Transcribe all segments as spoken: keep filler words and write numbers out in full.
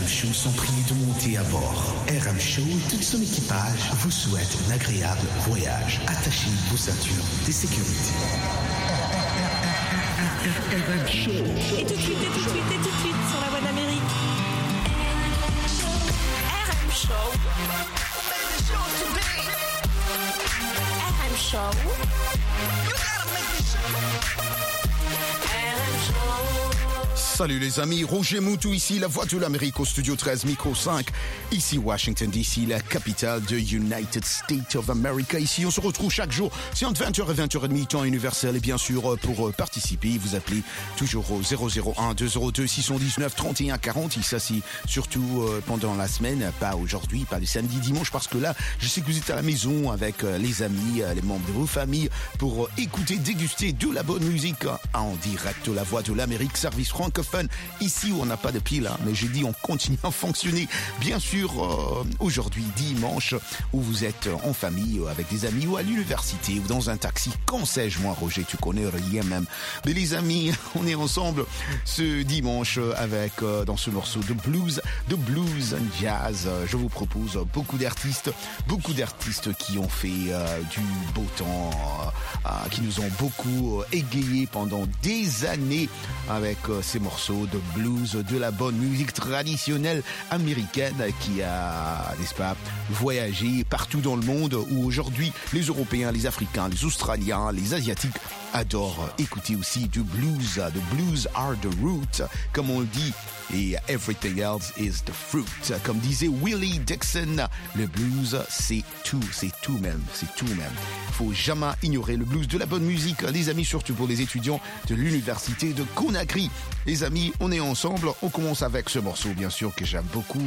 M Show sont priés de monter à bord. R M Show et tout son équipage vous souhaitent un agréable voyage. Attachez vos ceintures de sécurité. R M Show. Et tout de suite, et tout de suite, et tout de suite sur la voie d'Amérique. R M Show. R M Show. R M Show. Salut les amis, Roger Moutou ici, la voix de l'Amérique au studio treize, micro cinq. Ici Washington D C, la capitale de United States of America. Ici on se retrouve chaque jour, c'est entre vingt heures et vingt heures trente, temps universel. Et bien sûr, pour participer, vous appelez toujours au zéro zéro un deux zéro deux six un neuf trente et un quarante. Et ça c'est surtout pendant la semaine, pas aujourd'hui, pas le samedi, dimanche, parce que là, je sais que vous êtes à la maison avec les amis, les membres de vos familles, pour écouter, déguster de la bonne musique en direct de la voix de l'Amérique, service francophone. Ici où on n'a pas de pile, hein, mais j'ai dit on continue à fonctionner. Bien sûr, euh, aujourd'hui, dimanche, où vous êtes en famille, avec des amis, ou à l'université, ou dans un taxi. Quand sais-je, moi, Roger, tu connais rien même. Mais les amis, on est ensemble ce dimanche avec, euh, dans ce morceau de blues, de blues and jazz. Je vous propose beaucoup d'artistes, beaucoup d'artistes qui ont fait euh, du beau temps, euh, euh, qui nous ont beaucoup euh, égayés pendant des années avec euh, ces morceaux de blues, de la bonne musique traditionnelle américaine qui a, n'est-ce pas, voyagé partout dans le monde, où aujourd'hui les Européens, les Africains, les Australiens, les Asiatiques adorent écouter aussi du blues. The blues are the root, comme on le dit, et everything else is the fruit. Comme disait Willie Dixon, le blues c'est tout, c'est tout même, c'est tout même. Faut jamais ignorer le blues, de la bonne musique, les amis, surtout pour les étudiants de l'université de Conakry. Les amis, on est ensemble, on commence avec ce morceau, bien sûr, que j'aime beaucoup.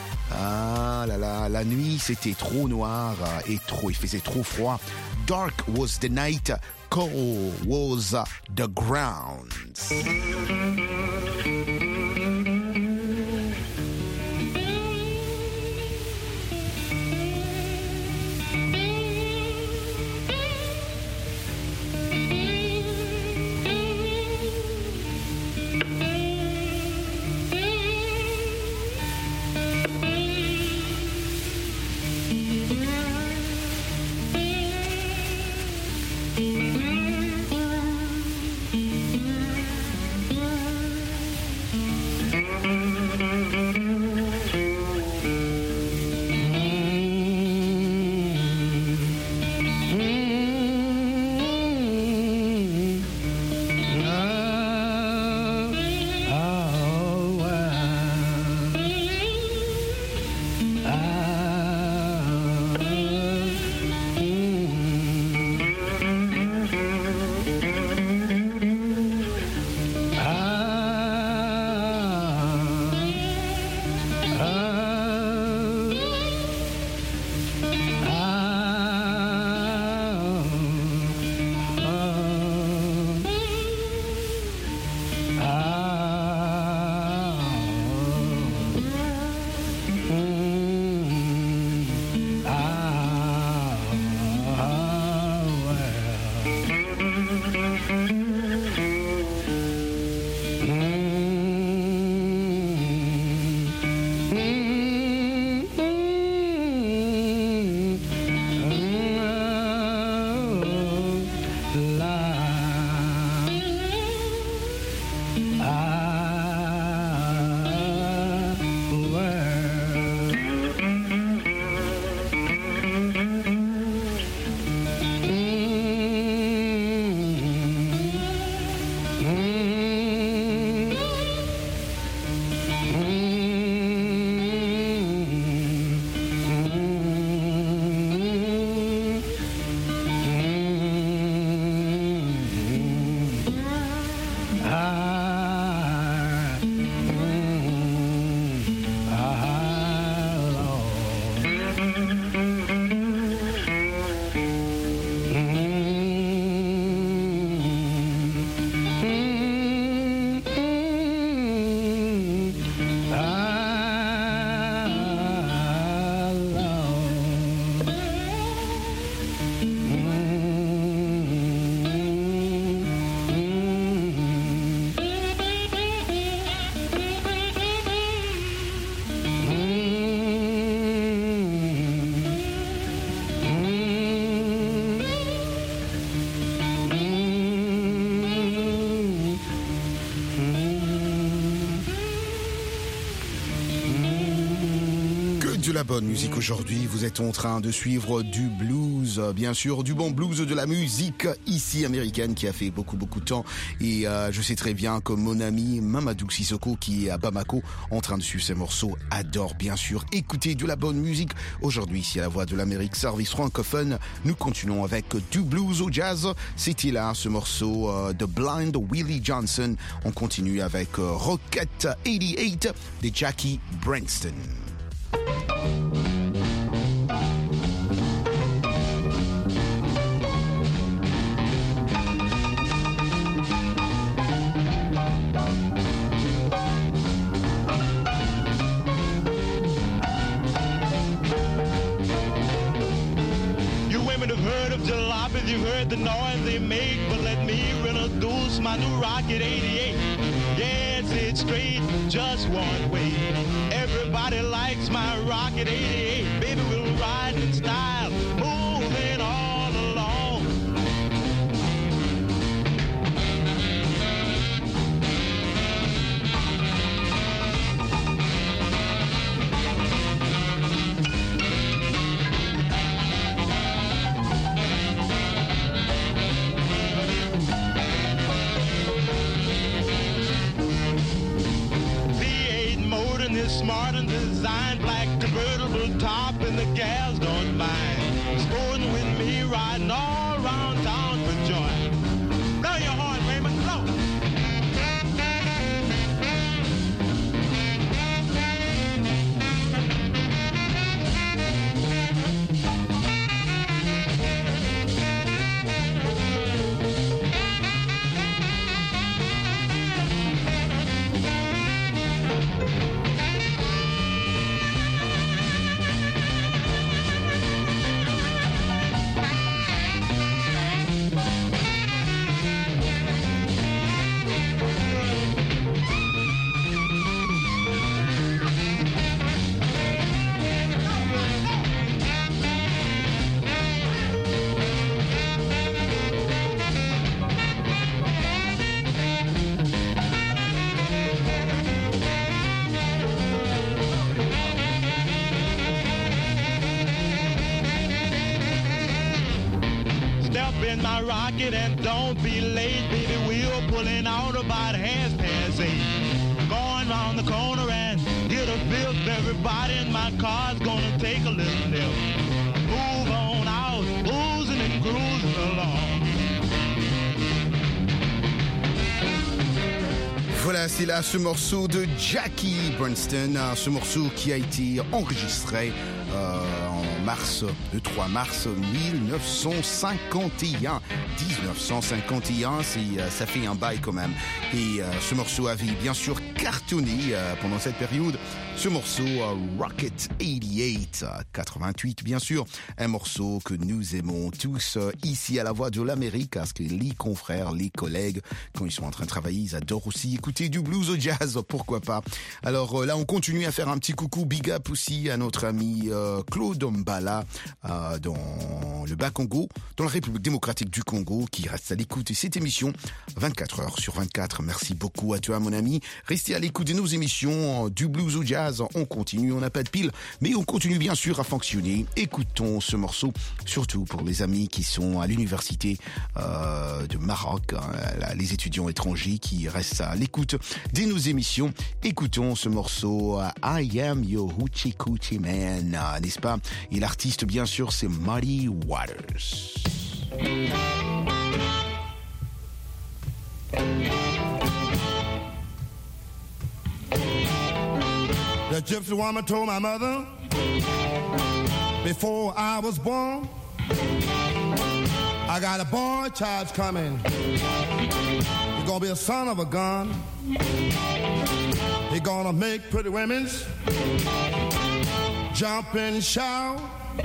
Ah là là, la nuit c'était trop noir et trop, il faisait trop froid. Dark was the night, cold was the ground. Mm-hmm. de la bonne musique aujourd'hui. Vous êtes en train de suivre du blues, bien sûr, du bon blues, de la musique ici américaine qui a fait beaucoup beaucoup de temps. Et euh, je sais très bien que mon ami Mamadou Sissoko, qui est à Bamako, en train de suivre ces morceaux, adore bien sûr écouter de la bonne musique. Aujourd'hui, ici à la Voix de l'Amérique, service francophone, nous continuons avec du blues au jazz. C'était là ce morceau euh, de Blind Willie Johnson. On continue avec euh, Rocket quatre-vingt-huit de Jackie Branston. You women have heard of jalopies, you've heard the noise they make, but let me introduce my new Rocket eighty-eight. Yes, it's straight, just one way. Everybody likes my Rocket eighty-eight. Baby, we'll ride in style, moving all along. Smart and designed, black convertible top, and the gals don't mind. Sporting with me, riding all around town for joy. Blow your horn, Raymond, blow. In my rocket and don't be late, baby. We're pulling out about half past eight. Going round the corner and get a fifth. Everybody in my car's gonna take a little nip. Move on out, oozing and cruising along. Voilà, c'est là ce morceau de Jackie Branston, ce morceau qui a été enregistré euh, en mars, le trois mars mille neuf cent cinquante et un. dix-neuf cent cinquante et un, c'est, ça fait un bail quand même. Et euh, ce morceau avait bien sûr cartonné euh, pendant cette période. Ce morceau euh, Rocket quatre-vingt-huit, quatre-vingt-huit bien sûr, un morceau que nous aimons tous euh, ici à la Voix de l'Amérique, parce que les confrères, les collègues, quand ils sont en train de travailler, ils adorent aussi écouter du blues au jazz, pourquoi pas. Alors euh, là, on continue à faire un petit coucou, big up aussi à notre ami euh, Claude Mbala euh, dans le Bas-Congo, dans la République démocratique du Congo, qui reste à l'écoute de cette émission vingt-quatre heures sur vingt-quatre. Merci beaucoup à toi, mon ami. Restez à l'écoute de nos émissions du blues au jazz. On continue, on n'a pas de pile, mais on continue bien sûr à fonctionner. Écoutons ce morceau, surtout pour les amis qui sont à l'université euh, de Maroc, hein, les étudiants étrangers qui restent à l'écoute de nos émissions. Écoutons ce morceau I Am Your Hoochie Coochie Man, n'est-ce pas? Et l'artiste, bien sûr, c'est Muddy Waters. The gypsy woman told my mother before I was born, I got a boy child coming. He's gonna be a son of a gun. He's gonna make pretty women jump and shout.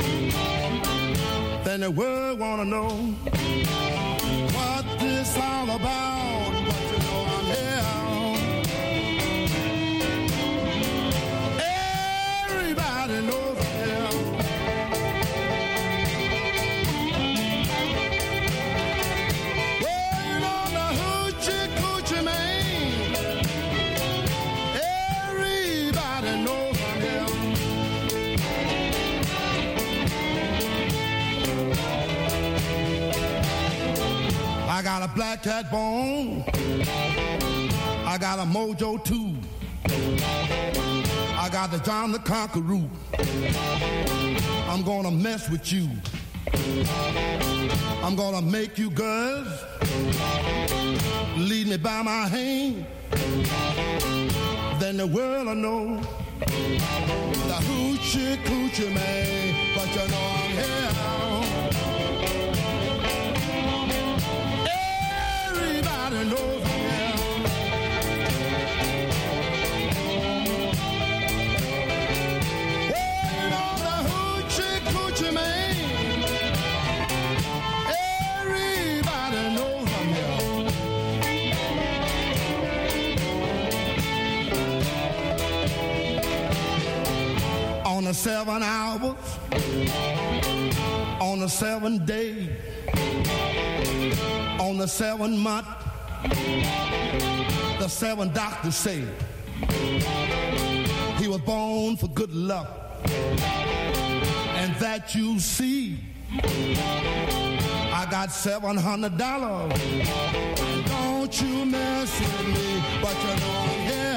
Then the world wanna know what this all about. But you know I'm here. Everybody knows I'm here. Waiting on the hoochie coochie man. Everybody knows I'm here. I got a black cat bone. I got a mojo too. I got the John the Conqueror. I'm gonna mess with you. I'm gonna make you girls lead me by my hand. Then the world will know the hoochie coochie man. But you know I'm here. Everybody knows I'm here. Oh, you know the hoochie coochie man. Everybody knows I'm here. On the seven hours, on the seven day, on the seven month, the seven doctors say he was born for good luck, and that you see. I got seven hundred dollars. Don't you mess with me, but you know I'm here.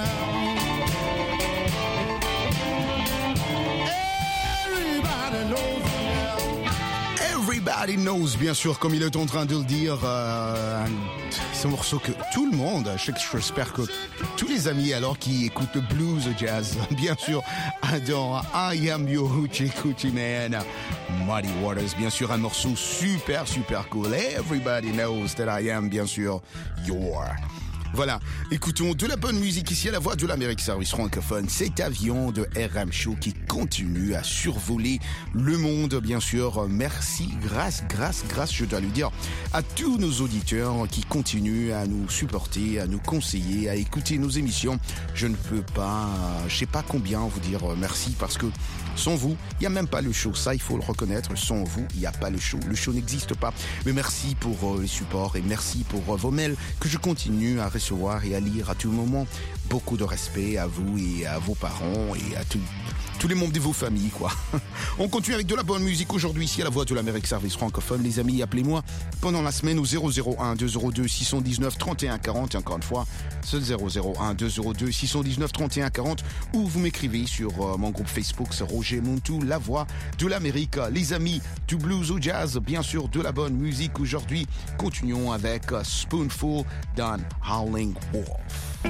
Everybody knows, bien sûr, comme il est en train de le dire. Euh, c'est un morceau que tout le monde, j'espère que tous les amis alors qui écoutent le blues, le jazz, bien sûr, adorent I Am Your Hoochie Coochie Man. Muddy Waters, bien sûr, un morceau super, super cool. Everybody knows that I am, bien sûr, your. Voilà, écoutons de la bonne musique ici à la Voix de l'Amérique Service francophone. Cet avion de R M Show qui continue à survoler le monde, bien sûr. Merci, grâce, grâce, grâce, je dois le dire, à tous nos auditeurs qui continuent à nous supporter, à nous conseiller, à écouter nos émissions. Je ne peux pas, je sais pas combien vous dire merci parce que sans vous, il n'y a même pas le show. Ça, il faut le reconnaître. Sans vous, il n'y a pas le show. Le show n'existe pas. Mais merci pour euh, les supports et merci pour euh, vos mails que je continue à recevoir et à lire à tout moment. Beaucoup de respect à vous et à vos parents et à tout, tous les membres de vos familles, quoi. On continue avec de la bonne musique aujourd'hui ici à la Voix de l'Amérique Service francophone. Les amis, appelez-moi pendant la semaine au zéro zéro un deux zéro deux six un neuf trente et un quarante. Et encore une fois, c'est zéro zéro un deux zéro deux six un neuf trente et un quarante ou vous m'écrivez sur euh, mon groupe Facebook, c'est Roger Montou, la Voix de l'Amérique. Les amis, du blues au jazz, bien sûr, de la bonne musique aujourd'hui. Continuons avec uh, Spoonful d'un Howling Wolf.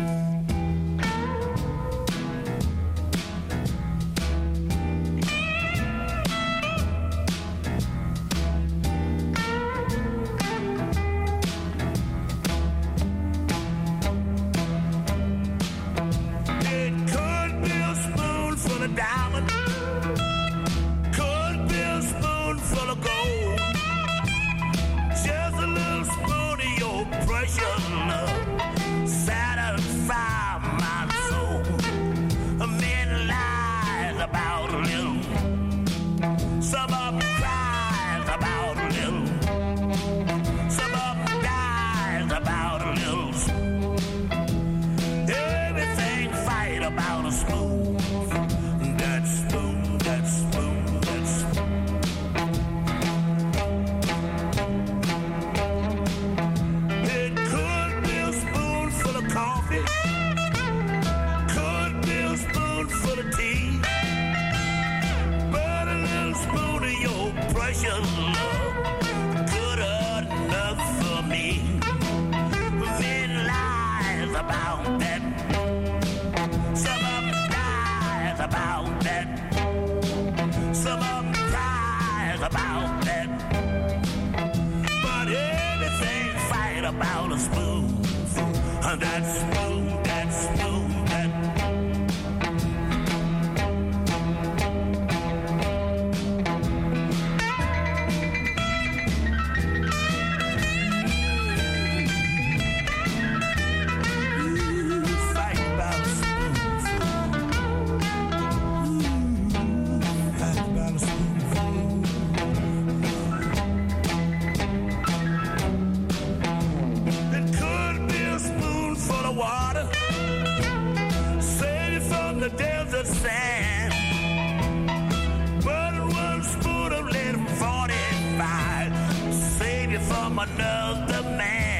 Another man.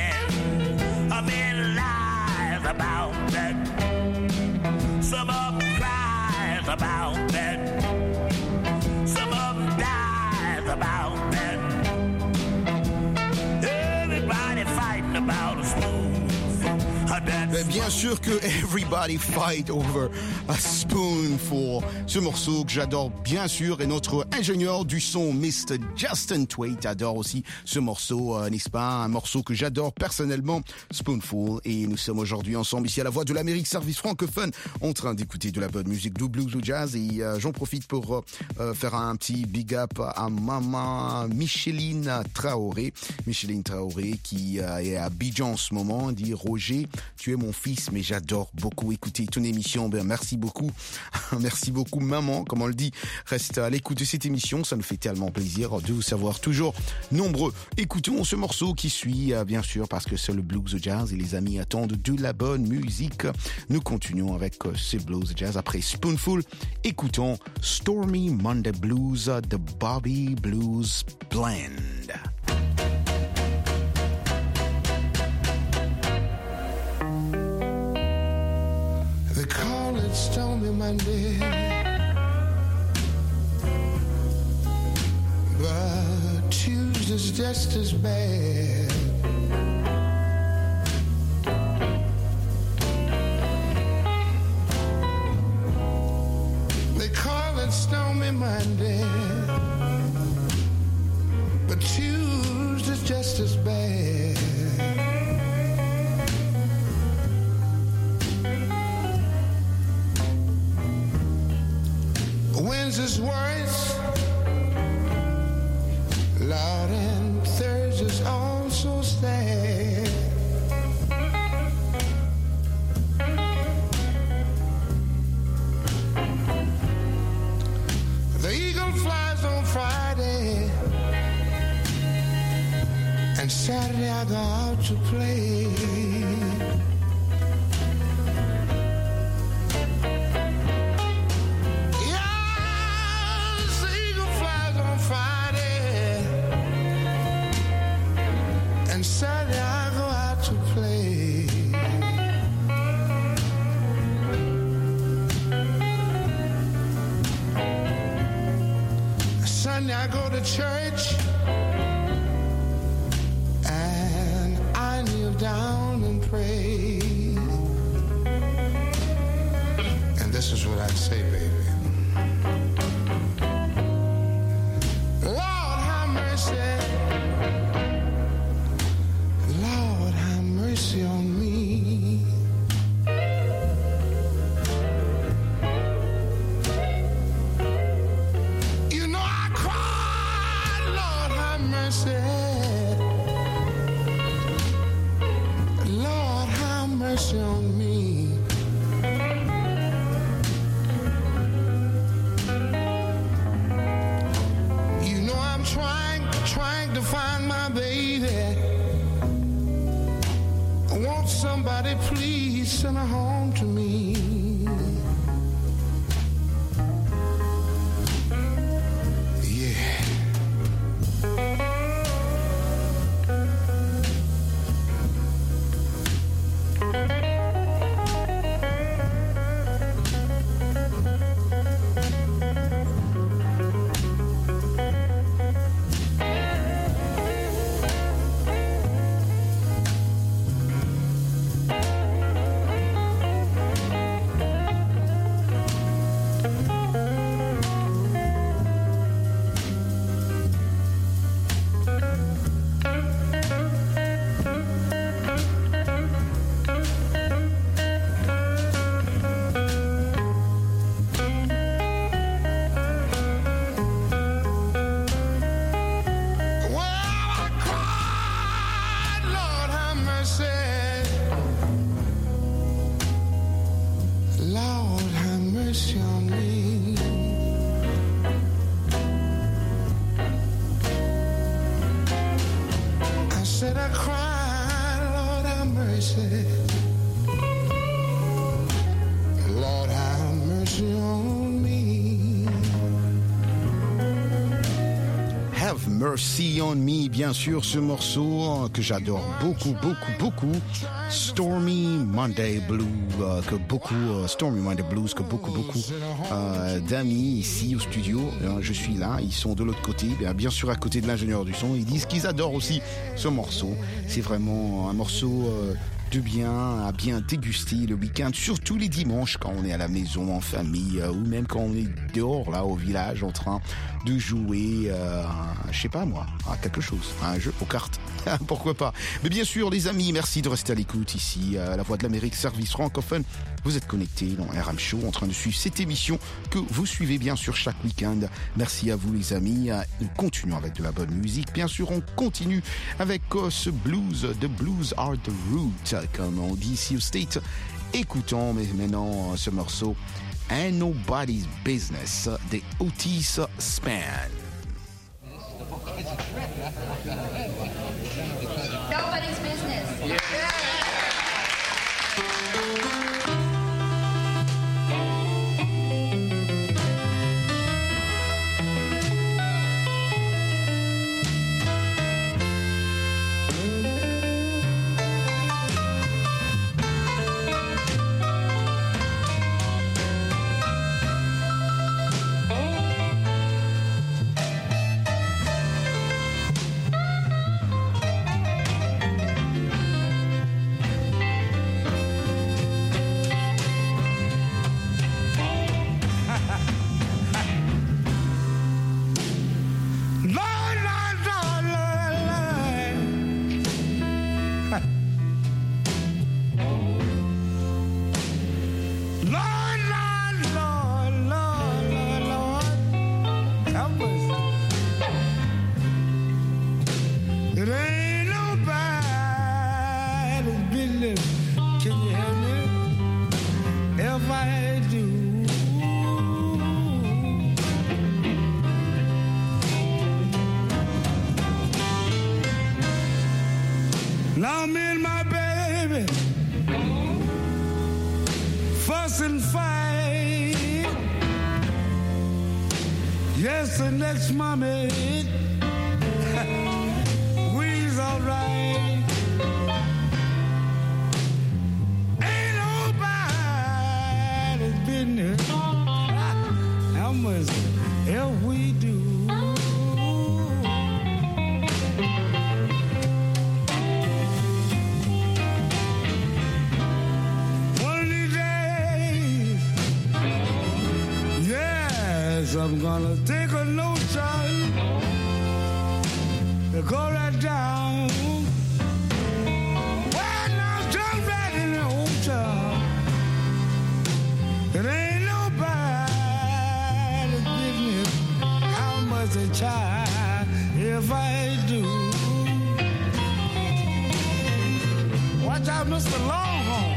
laugh about that. Some of them dive about that. Everybody fighting about a spoon. Mais bien sûr que Everybody Fight Over a Spoonful. Ce morceau que j'adore bien sûr, et notre ingénieur du son, mister Justin Twait, adore aussi ce morceau, euh, n'est-ce pas? Un morceau que j'adore personnellement, Spoonful. Et nous sommes aujourd'hui ensemble ici à la Voix de l'Amérique, service francophone, en train d'écouter de la bonne musique, du blues ou jazz. Et euh, j'en profite pour euh, faire un petit big up à maman Micheline Traoré. Micheline Traoré qui euh, est à Abidjan en ce moment, dit Roger, tu es mon fils, mais j'adore beaucoup écouter ton émission. Ben, merci beaucoup. Merci beaucoup, maman. Comme on le dit, reste à l'écoute de cette émission. Ça nous fait tellement plaisir de vous savoir toujours nombreux. Écoutons ce morceau qui suit, bien sûr, parce que c'est le blues ou jazz et les amis attendent de la bonne musique. Nous continuons avec ce blues jazz après Spoonful. Écoutons Stormy Monday Blues de Bobby Blues Blend. They call it Stormy Monday, but Tuesday's just as bad. They call it Stormy Monday, but Tuesday's just as bad. Wednesday's worse, Lord, and Thursday's also sad. The eagle flies on Friday, and Saturday I go out to play. Saturday I go out to play. Sunday I go to church and I kneel down and pray. And this is what I'd say, baby. Lord, have mercy. On me, you know I cried, Lord have mercy, Lord have mercy on me. You know I'm trying, trying to find my baby. Won't somebody please send her home to me? Yeah. Mercy on Me, bien sûr, ce morceau que j'adore beaucoup, beaucoup, beaucoup. Stormy Monday Blues, euh, que beaucoup, euh, Stormy Monday Blues, que beaucoup, beaucoup euh, d'amis ici au studio, euh, je suis là, ils sont de l'autre côté, bien, bien sûr à côté de l'ingénieur du son, ils disent qu'ils adorent aussi ce morceau. C'est vraiment un morceau euh, de bien, à bien déguster le week-end, surtout les dimanches quand on est à la maison, en famille, euh, ou même quand on est dehors, là, au village, en train de jouer, euh, je sais pas moi, à quelque chose, à un jeu aux cartes. Pourquoi pas. Mais bien sûr, les amis, merci de rester à l'écoute ici, à La Voix de l'Amérique, service francophone. Vous êtes connectés dans R M Show, en train de suivre cette émission que vous suivez bien sûr chaque week-end. Merci à vous, les amis. Nous continuons avec de la bonne musique. Bien sûr, on continue avec euh, ce blues. The blues are the root, comme on dit ici au State. Écoutons mais maintenant ce morceau Ain't Nobody's Business des Otis Spann. Nobody's business. Yeah. Now me and my baby fuss and fight. Yes, the next mommy we's alright. Ain't nobody's business how much help we do. I'm gonna take a notion to go right down. Well, now jump right in the ocean. It ain't nobody's business how much they try if I do. Watch out, Mister Longhorn.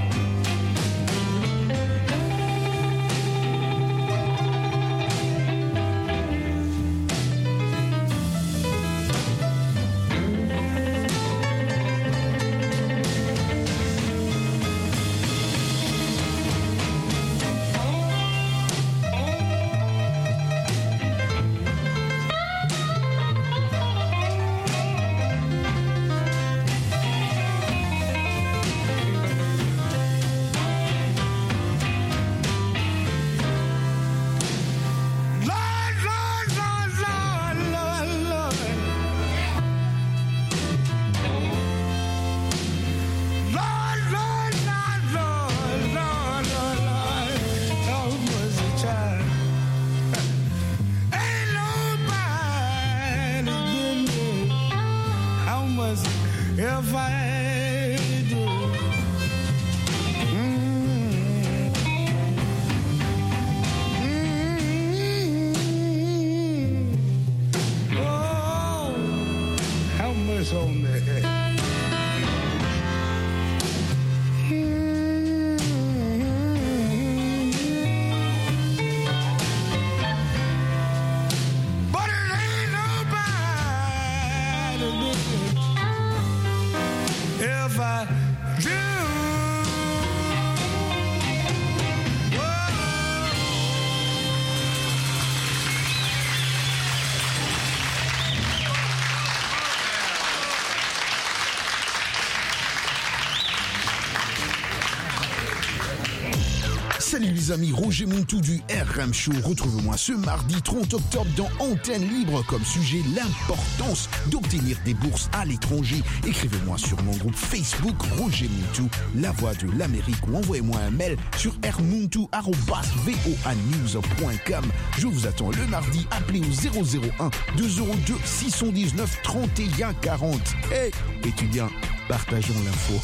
les amis, Roger Montou du R M Show. Retrouve-moi ce mardi trente octobre dans Antenne Libre, comme sujet l'importance d'obtenir des bourses à l'étranger. Écrivez-moi sur mon groupe Facebook Roger Montou, la voix de l'Amérique, ou envoyez-moi un mail sur rmontou arobase voa news point com. Je vous attends le mardi. Appelez au zéro zéro un deux zéro deux six un neuf trente et un quarante. Hey, étudiants, partageons l'info.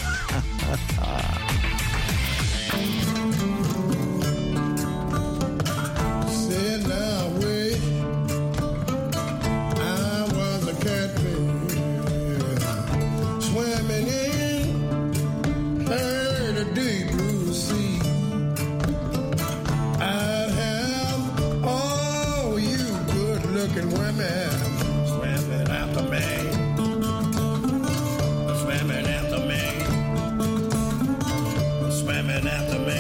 Said now wait, I was a catfish swimming in a deep blue sea. I'd have all you good-looking women swimming after me, swimming after me, swimming after me.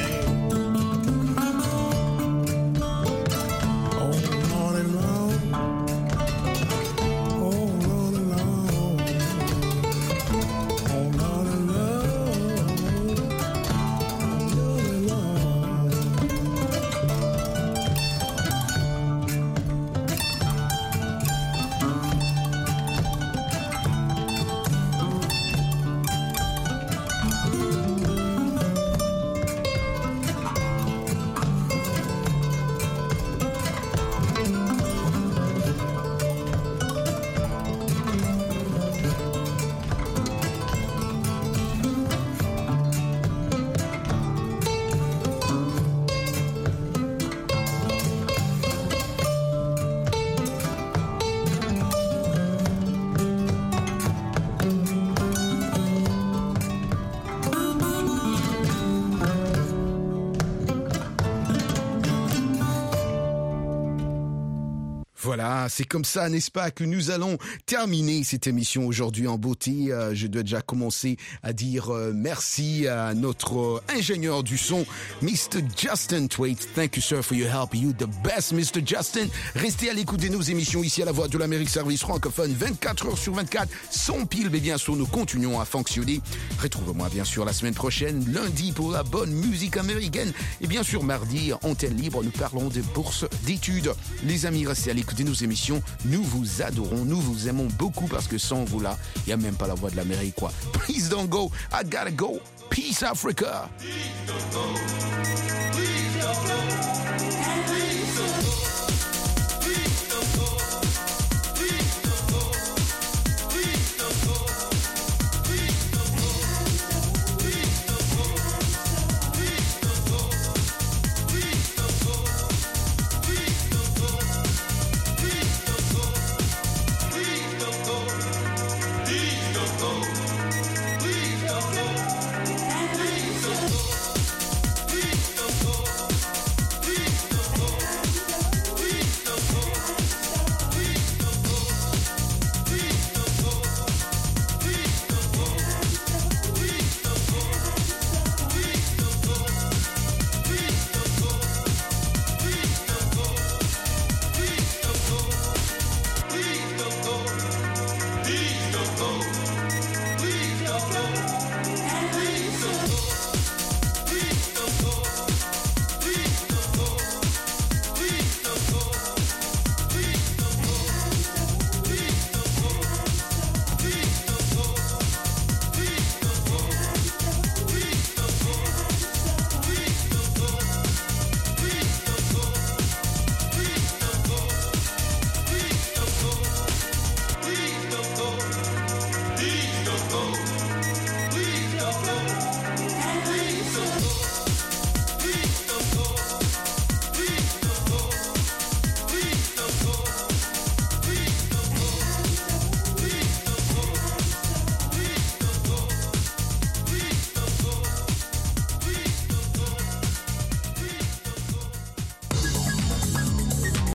Voilà, c'est comme ça, n'est-ce pas, que nous allons terminer cette émission aujourd'hui en beauté. Euh, je dois déjà commencer à dire euh, merci à notre euh, ingénieur du son, mister Justin Twait. Thank you, sir, for your help. You the best, mister Justin. Restez à l'écoute de nos émissions ici à la Voix de l'Amérique, service francophone, vingt-quatre heures sur vingt-quatre, sans pile, mais bien sûr, nous continuons à fonctionner. Retrouve-moi, bien sûr, la semaine prochaine, lundi, pour la bonne musique américaine. Et bien sûr, mardi, Antenne Libre, nous parlons des bourses d'études. Les amis, restez à l'écoute de nos émissions. Nous vous adorons, nous vous aimons beaucoup, parce que sans vous là, il n'y a même pas la Voix de l'Amérique, quoi. Please don't go, I gotta go. Peace, Africa. Please don't go. Please don't go.